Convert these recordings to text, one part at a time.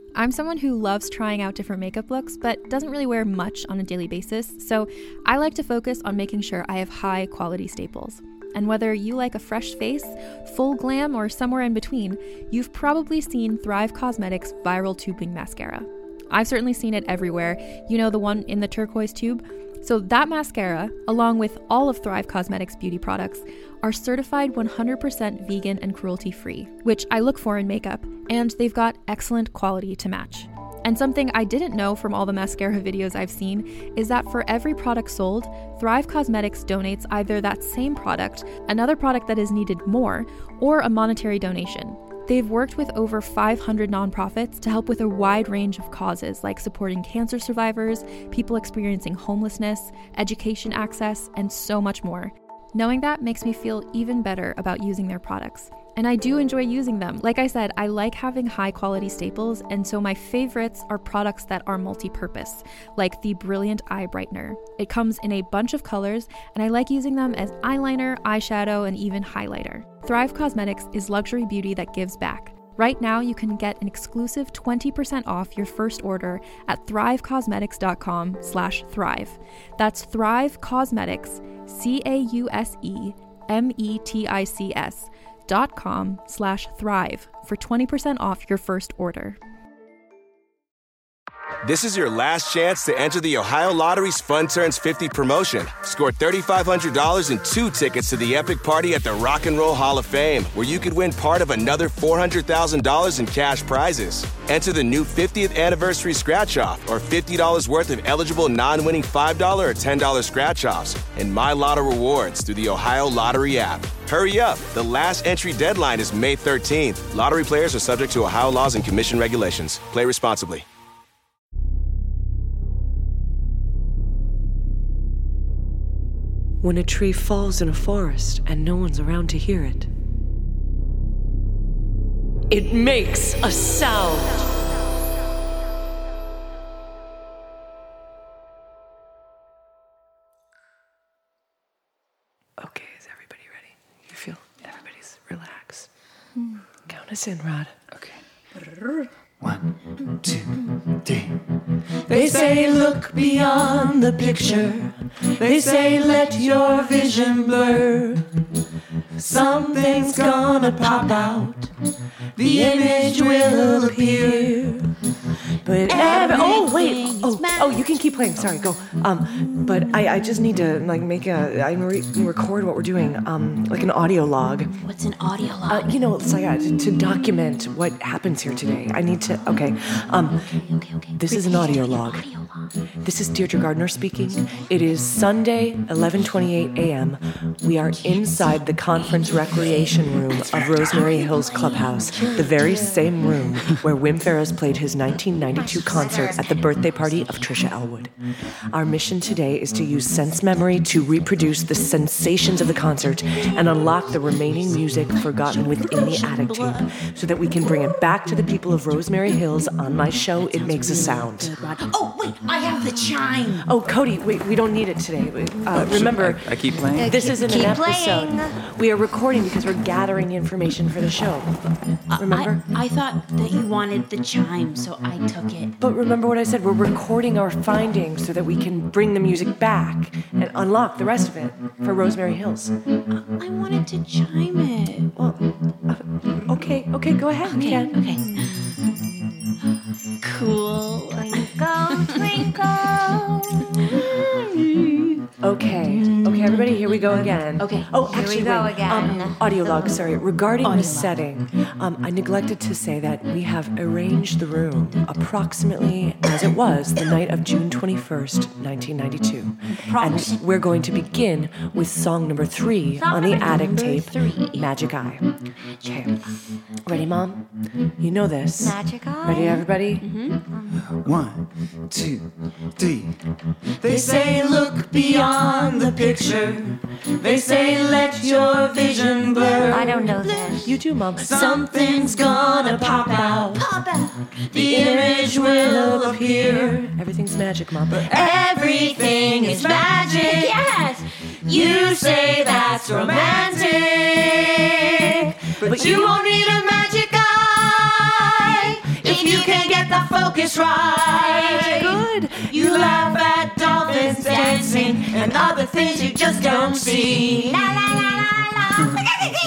I'm someone who loves trying out different makeup looks, but doesn't really wear much on a daily basis, so I like to focus on making sure I have high quality staples. And whether you like a fresh face, full glam, or somewhere in between, you've probably seen Thrive Causemetics Viral Tubing Mascara. I've certainly seen it everywhere. You know, the one in the turquoise tube? So that mascara, along with all of Thrive Causemetics beauty products, are certified 100% vegan and cruelty-free, which I look for in makeup, and they've got excellent quality to match. And something I didn't know from all the mascara videos I've seen is that for every product sold, Thrive Causemetics donates either that same product, another product that is needed more, or a monetary donation. They've worked with over 500 nonprofits to help with a wide range of causes like supporting cancer survivors, people experiencing homelessness, education access, and so much more. Knowing that makes me feel even better about using their products. And I do enjoy using them. Like I said, I like having high quality staples, and so my favorites are products that are multi-purpose, like the Brilliant Eye Brightener. It comes in a bunch of colors, and I like using them as eyeliner, eyeshadow, and even highlighter. Thrive Causemetics is luxury beauty that gives back. Right now, you can get an exclusive 20% off your first order at thrivecausemetics.com/thrive. That's Thrive Causemetics, CAUSEMETICS.com/thrive for 20% off your first order. This is your last chance to enter the Ohio Lottery's Fun Turns 50 promotion. Score $3,500 and 2 tickets to the epic party at the Rock and Roll Hall of Fame, where you could win part of another $400,000 in cash prizes. Enter the new 50th anniversary scratch-off or $50 worth of eligible non-winning $5 or $10 scratch-offs and My Lotto rewards through the Ohio Lottery app. Hurry up. The last entry deadline is May 13th. Lottery players are subject to Ohio laws and commission regulations. Play responsibly. When a tree falls in a forest and no one's around to hear it, it makes a sound. Okay, is everybody ready? You feel everybody's relaxed. Count us in, Rod. Okay. 1, 2, 3. They say look beyond the picture. They say let your vision blur. Something's gonna pop out. The image will appear. But you can keep playing. Sorry, go. But I just need to record what we're doing, like an audio log. What's an audio log? It's like to document what happens here today. I need to. Okay. This is an audio log. This is Deirdre Gardner speaking. It is Sunday, 11:28 a.m. We are inside the conference recreation room of Rosemary Hills Clubhouse, the very same room where Wim Ferris played his 1992 concert at the birthday party of Trisha Elwood. Our mission today is to use sense memory to reproduce the sensations of the concert and unlock the remaining music forgotten within the attic tape so that we can bring it back to the people of Rosemary Hills on my show, It Makes a Sound. Oh, wait, I have the chime. Oh, Cody, we don't need it today. Remember, I keep playing. This isn't an episode. Playing. We are recording because we're gathering information for the show. Remember? I thought that you wanted the chime, so I took it. But remember what I said, we're recording our findings so that we can bring the music back and unlock the rest of it for Rosemary Hills. I wanted to chime it. Well, okay, go ahead. Okay. Cool. Twinkle, twinkle. Okay, everybody, here we go again. Okay. Oh, Here actually, we go wait. again. Audio log, sorry. Regarding Audio the log. setting, I neglected to say that we have arranged the room approximately as it was the night of June 21st, 1992. And we're going to begin with song number 3 on the attic tape, 3. Magic Eye. Okay. Ready, Mom? You know this. Magic Eye. Ready, everybody? 1, 2, 3. they say look beyond the picture. They say let your vision blur. I don't know this. You do, Mom. Something's gonna pop out. The image will appear. Everything's magic, Mom. Everything is magic. Yes. You say that's romantic, but you won't need a magic eye if you can get the Focusrite. Good. You laugh at dolphins dancing and other things you just don't see. La la la la la.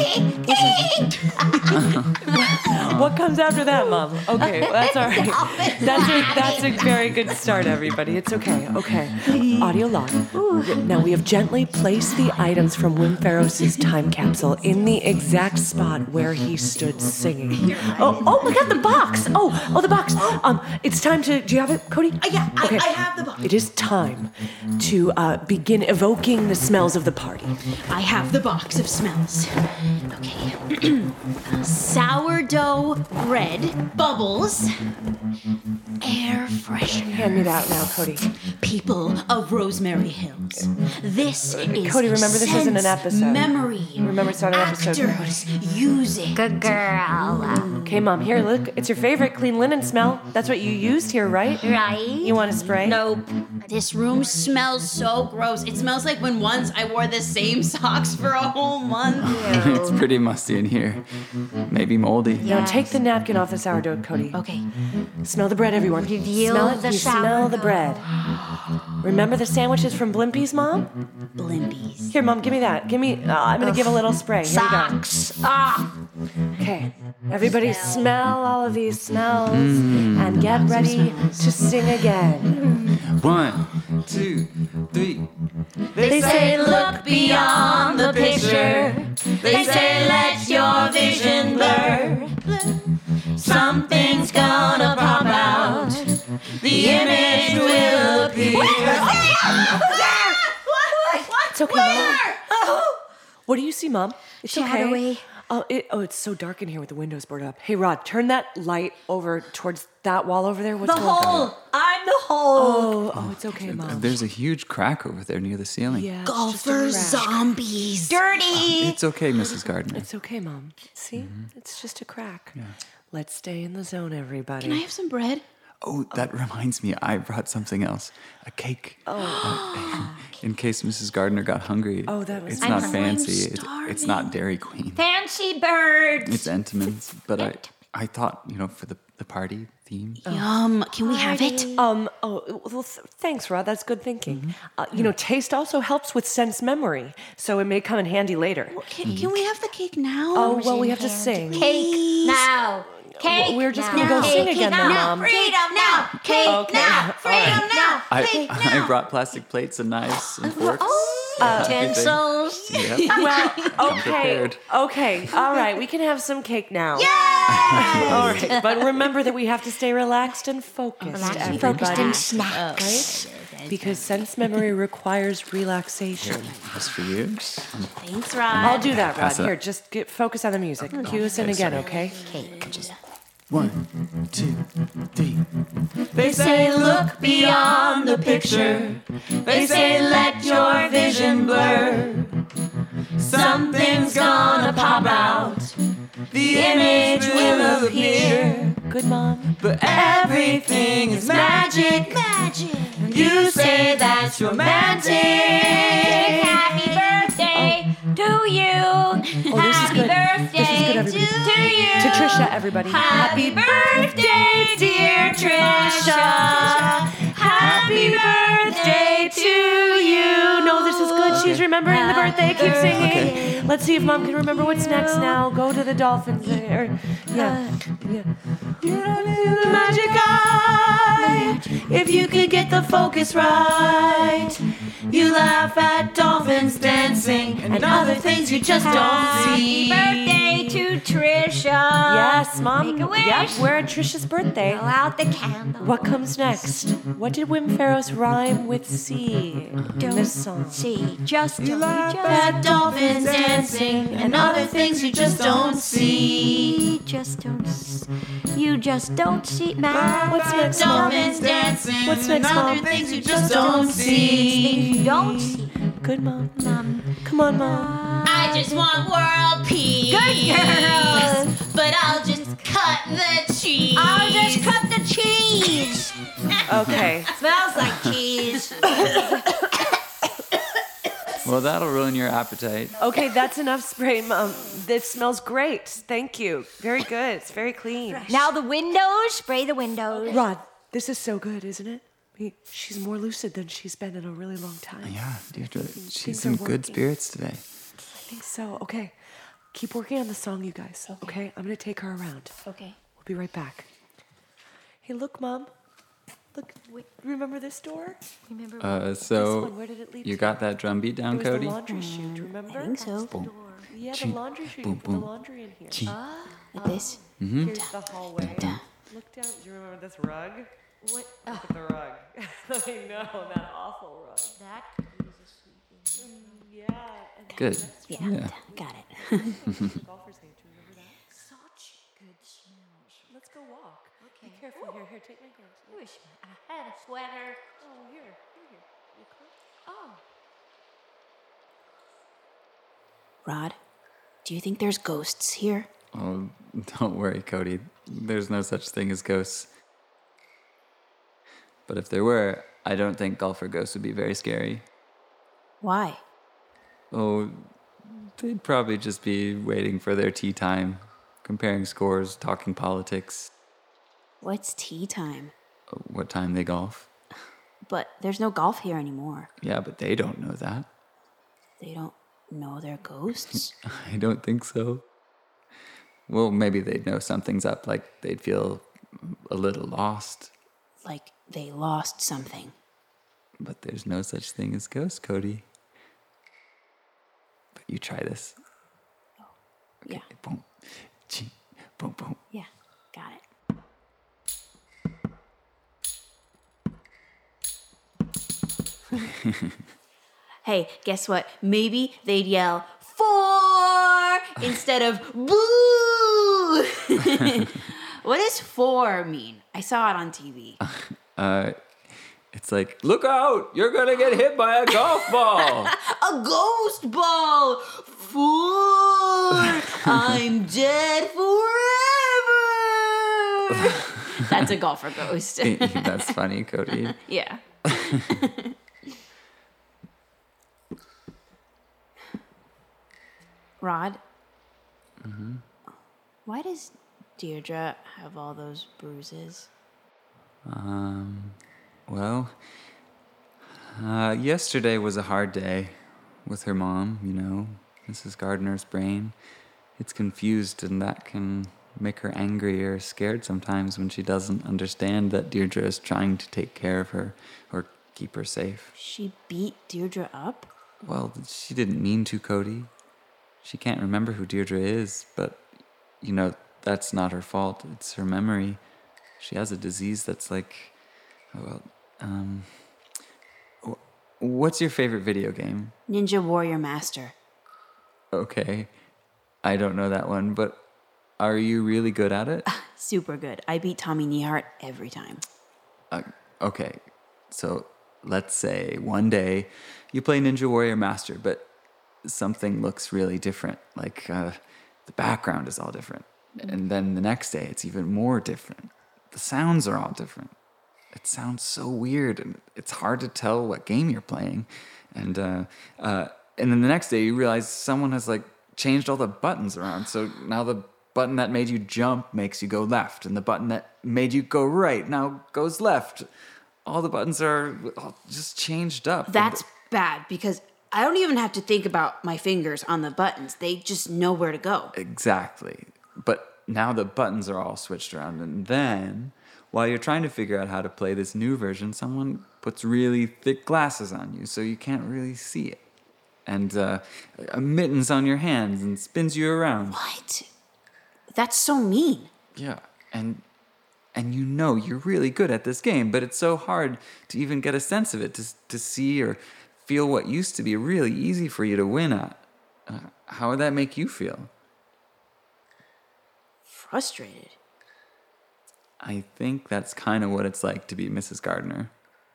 What comes after that, Mom? Okay, well, that's all right. That's a very good start, everybody. It's okay. Okay. Audio log. Now we have gently placed the items from Wim Ferros' time capsule in the exact spot where he stood singing. Oh my God, the box. Oh, the box. It's time to. Do you have it, Cody? Yeah, Okay. I have the box. It is time to begin evoking the smells of the party. I have the box of smells. Okay. Sourdough bread, bubbles, air freshener. Hand me that now, Cody. People of Rosemary Hills. This is Cody, remember this isn't an sense episode. Memory. Remember it's not an episode. Actors use it. Good girl. Okay, Mom, here, look. It's your favorite clean linen smell. That's what you used here, right? Right? You want to spray? Nope. This room smells so gross. It smells like when once I wore the same socks for a whole month. It's pretty musty in here. Maybe moldy. Now take the napkin off the sourdough, Cody. Okay. Smell the bread, everyone. Reveal smell it. the You smell the sourdough. bread. Remember the sandwiches from Blimpies, Mom? Blimpies. Here, Mom, give me that. I'm going to give a little spray. Here we go. Socks. Okay. Everybody smell all of these smells and get ready to sing again. 1, 2, 3. They say look beyond the picture. They say let your vision blur. Something's gonna pop out. The image will appear. It's okay, Mom. What do you see, Mom? It's Shadowy. okay. It's so dark in here with the windows boarded up. Hey, Rod, turn that light over towards that wall over there. What's The going on? hole. I'm the hole. Oh, it's okay, Mom. There's a huge crack over there near the ceiling. Yeah, it's Golfer just a crack. zombies. Dirty. It's okay, Mrs. Gardner. It's okay, Mom. See? It's just a crack. Let's stay in the zone, everybody. Can I have some bread? Oh, that reminds me. I brought something else. A cake. In case Mrs. Gardner got hungry. Oh, that was It's nice. not I'm fancy. starving. It's not Dairy Queen. Fancy birds. It's Entenmann's. But I thought, for the party theme. Yum. Can we have it? Thanks, Rod. That's good thinking. Taste also helps with sense memory, so it may come in handy later. Can we have the cake now? Oh, well, we have to sing. Cake now. Cake. We're just now. gonna go sing Cake again now. then, Mom. Freedom now. Cake Okay. now. All Freedom now. I brought plastic plates and knives and forks. Everything. Utensils. Yep. Well, okay, prepared. okay, all right. We can have some cake now. All right, but remember that we have to stay relaxed and focused. Focused and everybody. snacks. Right? Because sense memory requires relaxation. Just for you. Thanks, Rod. I'll do that, Rod. Pass it Here, up. just focus on the music. Cue us in again, okay? 1, 2, 3. They say look beyond the picture. They say let your vision blur. Something's gonna pop out. The image will appear. Good, Mom. But everything is magic. You say that's romantic. Happy birthday to you. Oh, this is good. This is good, everybody. To you. To Trisha, everybody. Happy birthday, dear Trisha. Happy birthday to you. No, this is good. She's remembering the birthday. Keep singing. Okay. Let's see if Mom can remember what's next now. Go to the dolphins. Yeah. The magic eye. If you could get the focus right, you laugh at dolphins dancing and other things you just don't see. Happy birthday to Trisha. Yes, Mom. Make a wish. Yep, we're at Trisha's birthday. Blow out the candle. What comes next? What did Wim Ferros rhyme with C in this song? See, just You don't. laugh Just at dolphins dancing and other things you just don't see. You just don't see. Man, What's next, Mom? Dolphins dancing What's and next, other Mom? things you just don't see. things you don't see. Good, Mom. Come on, Mom. I just want world peace. Good girl. But I'll just cut the cheese. I'll just cut the cheese. Okay. Smells like cheese. Well, Well, that'll ruin your appetite. Okay, that's enough spray, Mom. It smells great. Thank you. Very good. It's very clean. Now the windows, spray the windows. Rod, this is so good, isn't it? She's more lucid than she's been in a really long time. Yeah, Deirdre, Things she's are in good working. spirits today. I think so. Okay, keep working on the song, you guys. Okay, I'm gonna take her around. Okay. We'll be right back. Hey, look, Mom. Look, remember this door? Remember? This So one, where did it lead you to? got that drum beat It down, was Cody? the laundry chute, remember? I think so. Boom. Yeah, the Ching. laundry chute. Boom, You put the boom. laundry in here. Ching. Like this? Here's the hallway. Look down. Do you remember this rug? What? Look at the rug. I know, that awful rug. That is Yeah. And Good. Yeah, got it. golfer's hand. Do you remember that? Such good smell. Let's go walk. Okay. Be careful. Here, take my hand. Wish I had a sweater. Oh, here. You come. Oh. Rod, do you think there's ghosts here? Oh, don't worry, Cody. There's no such thing as ghosts. But if there were, I don't think golfer ghosts would be very scary. Why? Oh, they'd probably just be waiting for their tea time, comparing scores, talking politics, What's tea time? what time they golf. But there's no golf here anymore. Yeah, but they don't know that. They don't know they're ghosts? I don't think so. Well, maybe they'd know something's up, like they'd feel a little lost. Like they lost something. But there's no such thing as ghosts, Cody. But you try this. Yeah, Boom, ching, boom, boom. yeah, got it. Hey, guess what? Maybe they'd yell 4 instead of boo. What does 4 mean? I saw it on TV. It's like, look out! You're gonna get hit by a golf ball! A ghost ball. 4. I'm dead forever. That's a golfer ghost. That's funny, Cody. Yeah. Rod, why does Deirdre have all those bruises? Well, yesterday was a hard day with her mom, you know, Mrs. Gardner's brain. It's confused, and that can make her angry or scared sometimes when she doesn't understand that Deirdre is trying to take care of her or keep her safe. She beat Deirdre up? Well, she didn't mean to, Cody. She can't remember who Deirdre is, but, you know, that's not her fault. It's her memory. She has a disease that's like, what's your favorite video game? Ninja Warrior Master. Okay, I don't know that one, but are you really good at it? Super good. I beat Tommy Nehart every time. Okay, so let's say one day you play Ninja Warrior Master, but something looks really different. Like the background is all different. And then the next day it's even more different. The sounds are all different. It sounds so weird, and it's hard to tell what game you're playing. And then the next day you realize someone has like changed all the buttons around. So now the button that made you jump makes you go left, and the button that made you go right now goes left. All the buttons are all just changed up. That's bad because I don't even have to think about my fingers on the buttons. They just know where to go. Exactly. But now the buttons are all switched around, and then while you're trying to figure out how to play this new version, someone puts really thick glasses on you so you can't really see it. And mittens on your hands and spins you around. What? That's so mean. Yeah, and you know you're really good at this game, but it's so hard to even get a sense of it, to see or feel what used to be really easy for you to win at. How would that make you feel? Frustrated. I think that's kind of what it's like to be Mrs. Gardner.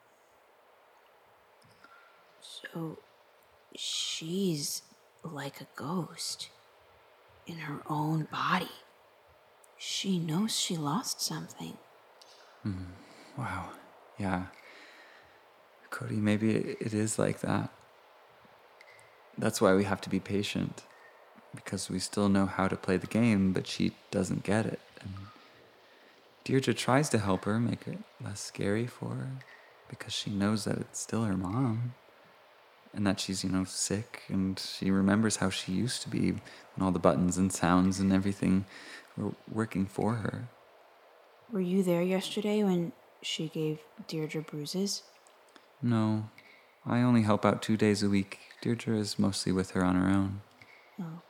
So she's like a ghost in her own body. She knows she lost something. Wow. Yeah. Cody, maybe it is like that. That's why we have to be patient. Because we still know how to play the game, but she doesn't get it. And Deirdre tries to help her, make it less scary for her, because she knows that it's still her mom. And that she's, sick, and she remembers how she used to be when all the buttons and sounds and everything were working for her. Were you there yesterday when she gave Deirdre bruises? No, I only help out 2 days a week. Deirdre is mostly with her on her own. Oh.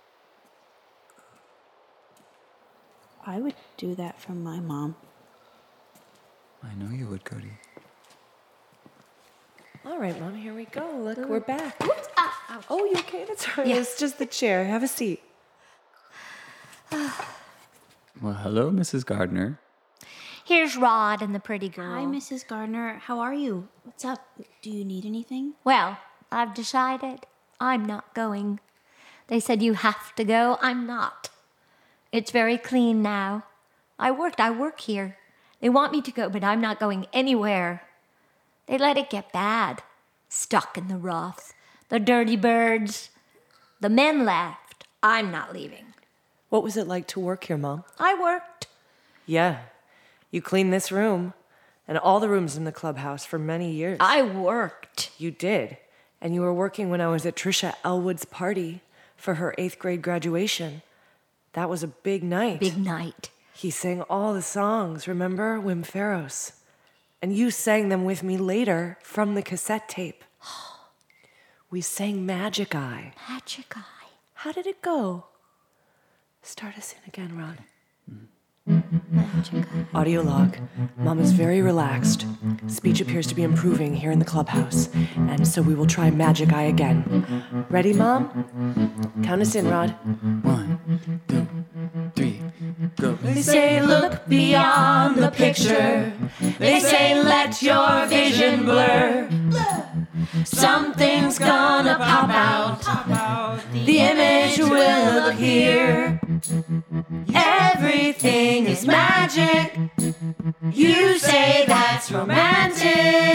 I would do that for my mom. I know you would, Cody. All right, Mom, here we go. Look, we're back. Oh, you okay? That's all right. Yeah. It's just the chair. Have a seat. Well, hello, Mrs. Gardner. Here's Rod and the pretty girl. Hi, Mrs. Gardner. How are you? What's up? Do you need anything? Well, I've decided I'm not going. They said you have to go. I'm not. It's very clean now. I work here. They want me to go, but I'm not going anywhere. They let it get bad. Stuck in the rough. The dirty birds. The men left. I'm not leaving. What was it like to work here, Mom? I worked. Yeah. You cleaned this room and all the rooms in the clubhouse for many years. I worked. You did. And you were working when I was at Trisha Elwood's party for her 8th grade graduation. That was a big night. Big night. He sang all the songs, remember? Wim Farros. And you sang them with me later from the cassette tape. We sang Magic Eye. Magic Eye. How did it go? Start us in again, Rod. Magic Eye. Audio log. Mom is very relaxed. Speech appears to be improving here in the clubhouse. And so we will try Magic Eye again. Ready, Mom? Count us in, Rod. 1, 2, 3, go. They say look beyond the picture. They say let your vision blur. Something's gonna pop out. The image will appear. Everything is magic. You say that's romantic,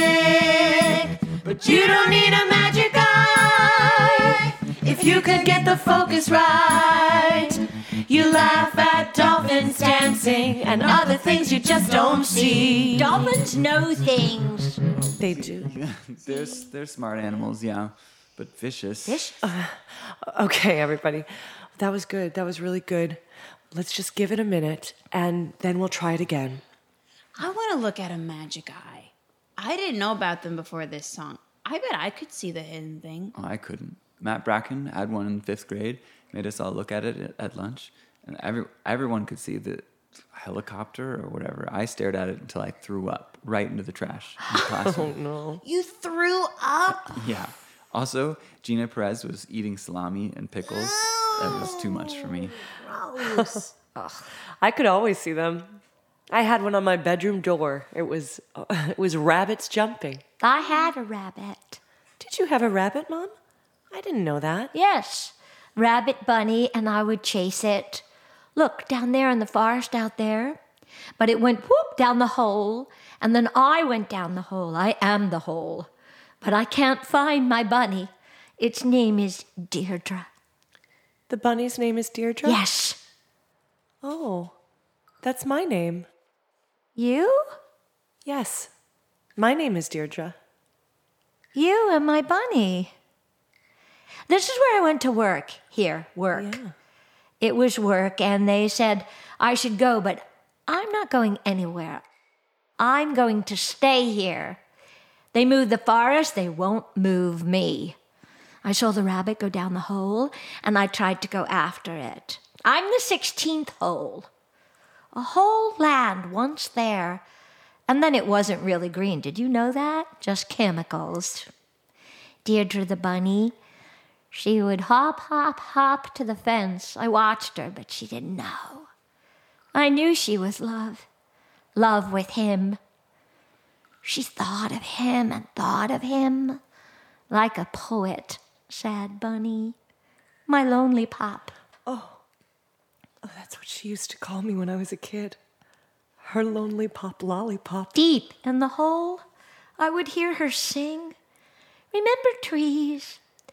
but you don't need a magic eye. If you could get the focus right, you laugh at dolphins dancing and other things you just don't see. Dolphins know things. They do. They're smart animals, yeah, but vicious. Fish? Okay, everybody. That was good. That was really good. Let's just give it a minute, and then we'll try it again. I want to look at a magic eye. I didn't know about them before this song. I bet I could see the hidden thing. Oh, I couldn't. Matt Bracken had one in 5th grade, made us all look at it at lunch, and everyone could see the helicopter or whatever. I stared at it until I threw up right into the trash in the classroom. Oh, no. You threw up? Yeah. Also, Gina Perez was eating salami and pickles. That was too much for me. I could always see them. I had one on my bedroom door. It was rabbits jumping. I had a rabbit. Did you have a rabbit, Mom? I didn't know that. Yes. Rabbit bunny, and I would chase it. Look, down there in the forest out there. But it went whoop down the hole, and then I went down the hole. I am the hole. But I can't find my bunny. Its name is Deirdre. The bunny's name is Deirdre? Yes. Oh, that's my name. You? Yes, my name is Deirdre. You and my bunny. This is where I went to work. Here, work. Yeah. It was work, and they said I should go, but I'm not going anywhere. I'm going to stay here. They moved the forest, they won't move me. I saw the rabbit go down the hole, and I tried to go after it. I'm the 16th hole. A whole land once there, and then it wasn't really green. Did you know that? Just chemicals. Deirdre the bunny, she would hop, hop, hop to the fence. I watched her, but she didn't know. I knew she was love. Love with him. She thought of him and thought of him like a poet. Sad bunny, my lonely pop. Oh, that's what she used to call me when I was a kid. Her lonely pop lollipop. Deep in the hole, I would hear her sing. Remember trees?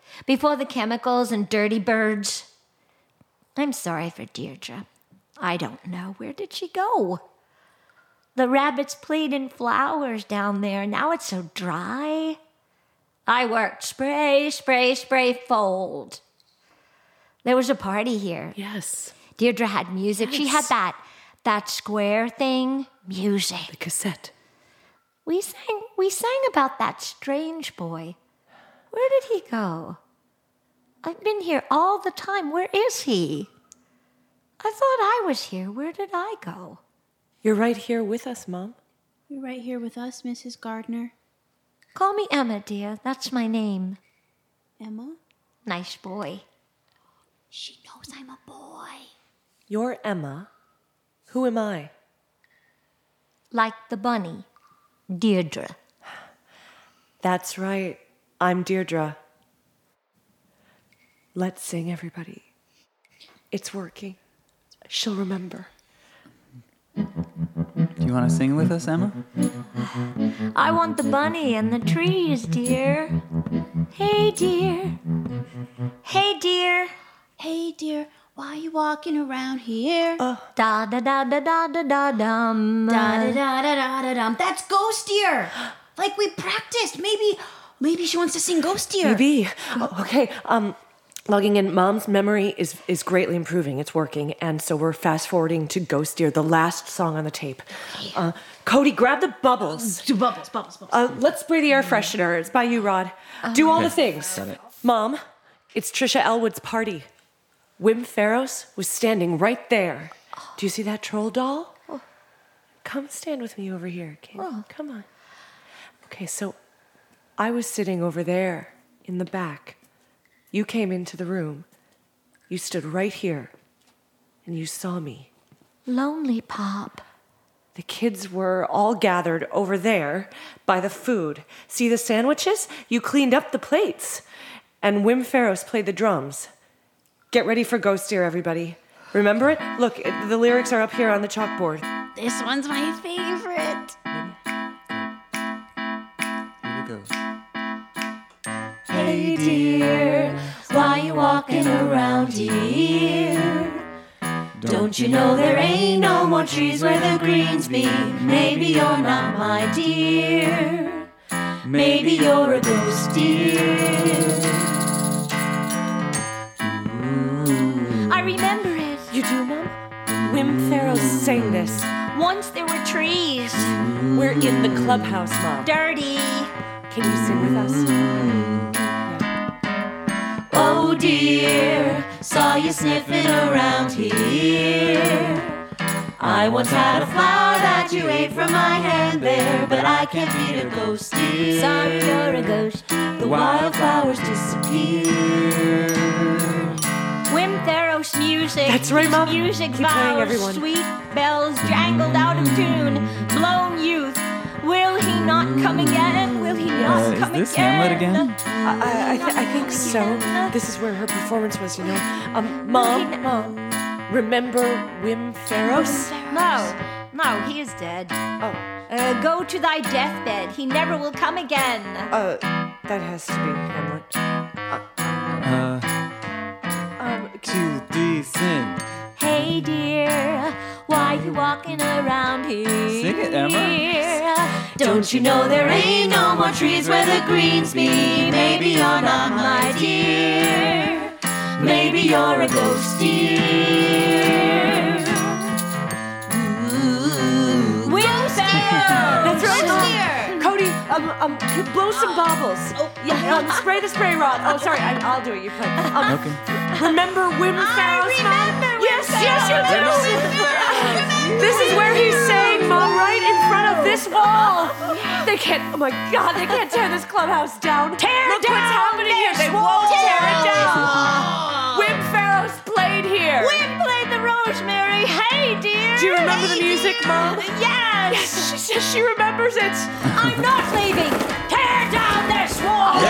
before the chemicals and dirty birds. I'm sorry for Deirdre. I don't know. Where did she go? The rabbits played in flowers down there. Now it's so dry. I worked spray, spray, spray, fold. There was a party here. Yes. Deirdre had music. Yes. She had that square thing. Music. The cassette. We sang about that strange boy. Where did he go? I've been here all the time. Where is he? I thought I was here. Where did I go? You're right here with us, Mom. You're right here with us, Mrs. Gardner. Call me Emma, dear. That's my name. Emma? Nice boy. She knows I'm a boy. You're Emma. Who am I? Like the bunny. Deirdre. That's right. I'm Deirdre. Let's sing, everybody. It's working. She'll remember. Do you want to sing with us, Emma? I want the bunny and the trees, dear. Hey, dear. Hey, dear. Hey, dear, why are you walking around here? Da da da da da da da dum. Da da da da da da dum. That's Ghost Deer. Like we practiced. Maybe she wants to sing Ghost Deer. Maybe. Okay. Logging in. Mom's memory is greatly improving. It's working, and so we're fast forwarding to Ghost Deer, the last song on the tape. Cody, grab the bubbles. Do bubbles. Let's spray the air freshener. It's by you, Rod. Do all the things. Got it. Mom, it's Trisha Elwood's party. Wim Farrows was standing right there. Do you see that troll doll? Come stand with me over here, kid. Come on. Okay, so I was sitting over there in the back. You came into the room. You stood right here, and you saw me. Lonely Pop. The kids were all gathered over there by the food. See the sandwiches? You cleaned up the plates. And Wim Farrows played the drums. Get ready for Ghost Deer, everybody. Remember it? Look, the lyrics are up here on the chalkboard. This one's my favorite. Here we go. Hey dear, why you walking around here? Don't you know there ain't no more trees where the greens be? Maybe you're not my dear. Maybe you're a ghost deer. I remember it. You do, Mom? Wim Farrows sang this. Once there were trees. We're in the clubhouse, Mom. Dirty. Can you sing with us? Oh dear, saw you sniffing around here. I once had a flower that you ate from my hand there, but I can't beat a ghost deer. Sorry, you're a ghost. The wildflowers disappear. Wim Farrows music. That's right, Mom. Music Keep playing, vows, everyone. sweet bells jangled out of tune. Blown youth. Will he not come again? Will he not come again? Is this Hamlet again? I think so. This is where her performance was, you know. Mom, remember Wim Farrows? No, he is dead. Oh, Go to thy deathbed. He never will come again. that has to be Hamlet. 2, 3, sing. Hey dear, why you walking around here? Sing it, Emma. Don't you know there ain't no more trees where the greens be? Maybe you're not my dear. Maybe you're a ghost dear. Wim Farrows. That's right, Mom. Cody, blow some baubles. Spray the spray rod. Oh, sorry, I'll do it. You play. Okay. Remember Wim Farrows, Mom? Yes, you do. This is where he sang, Mom, right in front of this wall. They can't. Oh my God, they can't tear this clubhouse down. Look what's happening here. They won't tear it down. Wim Farrows played here. Wim played the Rosemary. Hey dear. Do you remember the music, Mom? Yes. Yes, she says she remembers it. I'm not leaving. Tear down this wall.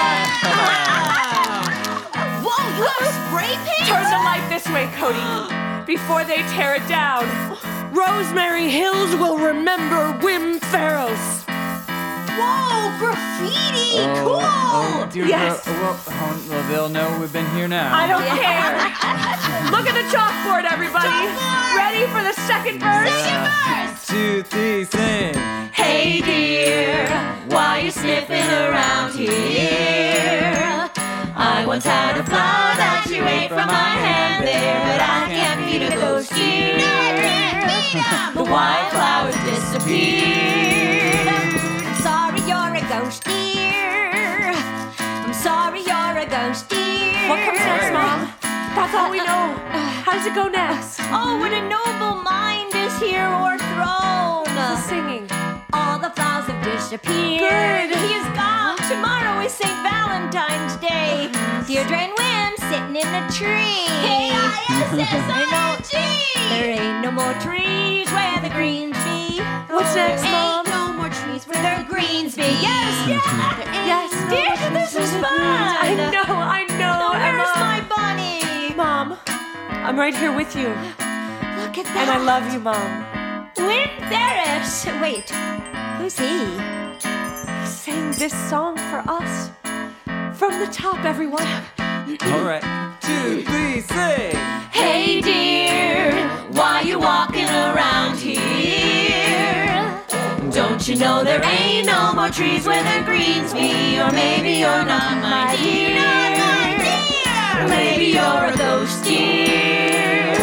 Whoa, you have spray paint? Turn the light this way, Cody, before they tear it down. Rosemary Hills will remember Wim Farrows. Whoa, graffiti! Oh, Cool! Deirdre, Yes. well, they'll know we've been here now. I don't care. Look at the chalkboard, everybody. Ready for the second verse? One, 2, 3, sing. Hey dear, why you sniffing around here? I once had a flower that you ate from my hand there, but I can't feed a ghost here. The wildflowers disappeared. I'm sorry you're a ghost dear. I'm sorry you're a ghost dear. What comes next, Mom? That's all we know. How does it go next? Oh, what a noble mind is here o'erthrown. Singing. All the flowers have disappeared. Good. He is gone. Tomorrow is St. Valentine's Day. Deirdre and Wim sitting in a tree. K-I-S-S-I-N-G. There ain't no more trees where the greens be. What's next, Mom? Ain't no more trees where their greens be. Yes, Yes. Deirdre, this is fun. I know, Where's Emma. my bunny? Mom, I'm right here with you. Look at that. And I love you, Mom. Wim Ferris. Wait, who's he? Sing this song for us. From the top, everyone. All right. 2, 3, sing. Hey dear, why you walking around here? Don't you know there ain't no more trees where the greens be? Or maybe you're not my dear. Maybe you're a ghost dear.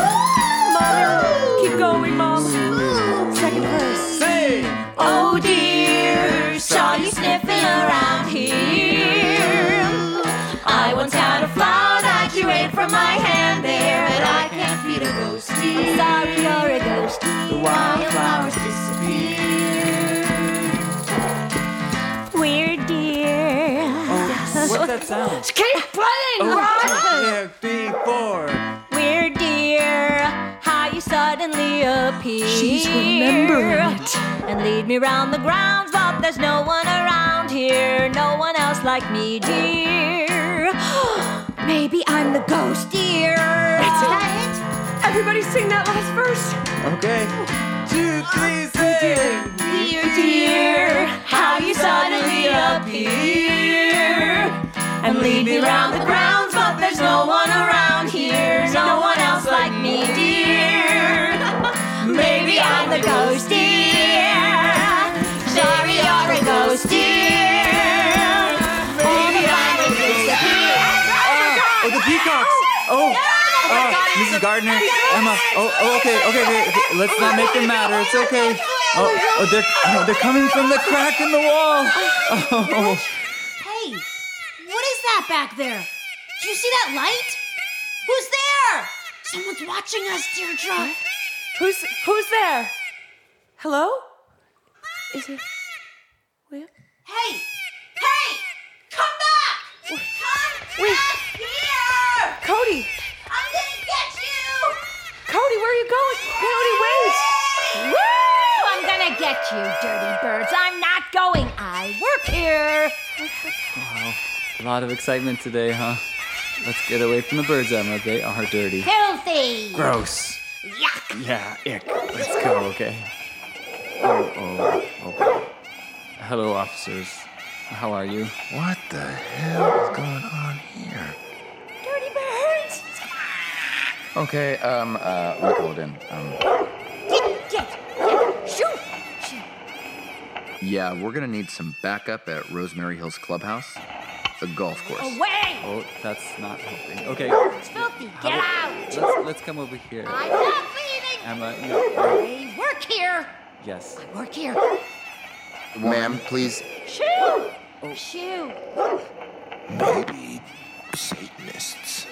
Keep going, Mom. Second verse. Sing. Oh dear, saw you sniffing around here. I once had a flower that you ate from my hand there, but I can't feed a ghost dear. Sorry, you're a ghost. The wildflowers disappear. Weird dear. What's that sound? Keep playing, Yeah, 3, 4. Weird dear, how you suddenly appear. She's remembering it. And lead me round the grounds, but there's no one around here. No one else like me, dear. Maybe I'm the ghost dear. That's it. Everybody sing that last verse. Okay. 2, 3, sing. Dear, dear, how you suddenly appear and lead me round the grounds, but there's no one around here, no one else like me, dear. Maybe I'm the ghost dear. Sorry, you're a ghost dear. Maybe I'm the ghost dear. Oh, the peacocks. Oh, Mrs. Gardner, Emma. Oh, okay. Let's not make them matter. It's okay. They're coming from the crack in the wall. Oh. Hey, what is that back there? Do you see that light? Who's there? Someone's watching us, Deirdre. Who's there? Hello? Is it William? Hey, come back! Come Wait. back here! Cody! I'm gonna get you! Cody, where are you going? Cody, wait! Woo! I'm gonna get you, dirty birds. I'm not going. I work here. Wow. A lot of excitement today, huh? Let's get away from the birds, Emma. They are dirty. Filthy. Gross. Yuck. Yeah, ick. Let's go, okay? Oh. Hello, officers. How are you? What the hell is going on here? Dirty birds. Okay, Rickleton, Get. Shoot. yeah, we're gonna need some backup at Rosemary Hills Clubhouse, the golf course. Away. Oh, that's not helping. Okay, It's filthy. Get out. let's come over here. I'm not leaving. Emma, I work here. yes. I work here. Ma'am, please. Shoo. Shoo. Maybe Satanists.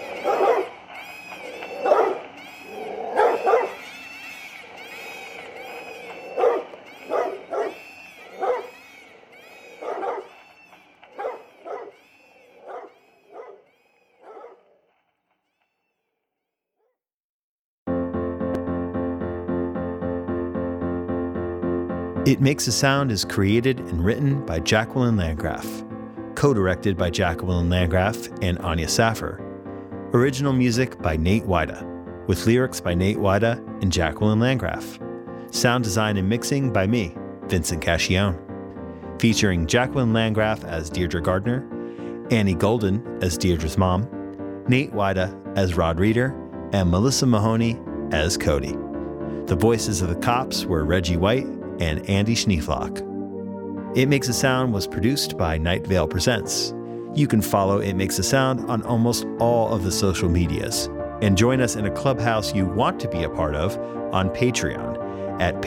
It Makes a Sound is created and written by Jacqueline Landgraf, co-directed by Jacqueline Landgraf and Anya Saffer. Original music by Nate Wida, with lyrics by Nate Wida and Jacqueline Landgraf. Sound design and mixing by me, Vincent Cascione. featuring Jacqueline Landgraf as Deirdre Gardner, Annie Golden as Deirdre's mom, Nate Wida as Rod Reeder, and Melissa Mahoney as Cody. The voices of the cops were Reggie White and Andy Schneeflock. It Makes a Sound was produced by Night Vale Presents. You can follow It Makes a Sound on almost all of the social medias, and join us in a clubhouse you want to be a part of on Patreon at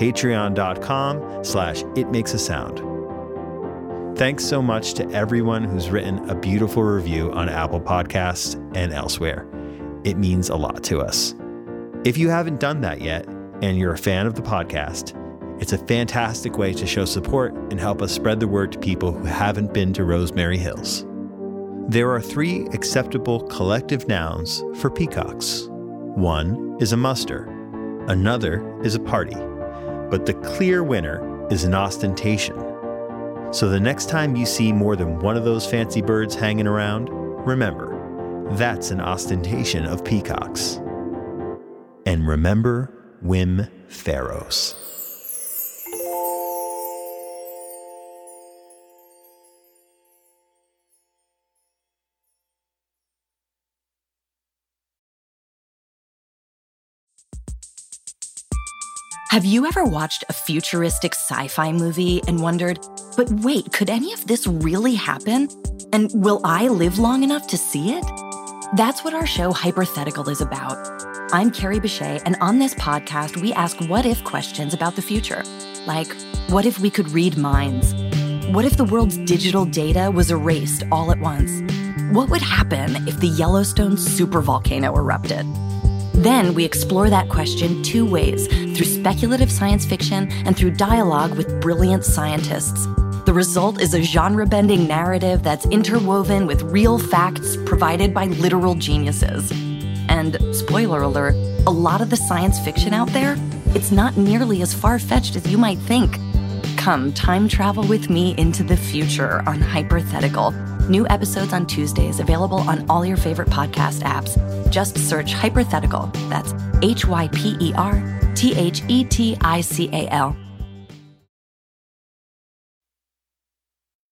patreon.com/itmakesasound. Thanks so much to everyone who's written a beautiful review on Apple Podcasts and elsewhere. It means a lot to us. If you haven't done that yet, and you're a fan of the podcast, it's a fantastic way to show support and help us spread the word to people who haven't been to Rosemary Hills. There are 3 acceptable collective nouns for peacocks. One is a muster, another is a party, but the clear winner is an ostentation. So the next time you see more than one of those fancy birds hanging around, remember, that's an ostentation of peacocks. And remember Wim Faros. Have you ever watched a futuristic sci-fi movie and wondered, but wait, could any of this really happen? And will I live long enough to see it? That's what our show Hypothetical is about. I'm Carrie Bechet, and on this podcast, we ask what-if questions about the future. Like, what if we could read minds? What if the world's digital data was erased all at once? What would happen if the Yellowstone supervolcano erupted? Then we explore that question 2 ways, through speculative science fiction and through dialogue with brilliant scientists. The result is a genre-bending narrative that's interwoven with real facts provided by literal geniuses. And, spoiler alert, a lot of the science fiction out there, it's not nearly as far-fetched as you might think. Come time travel with me into the future on Hypothetical. New episodes on Tuesdays, available on all your favorite podcast apps. Just search Hypothetical. That's HYPERTHETICAL.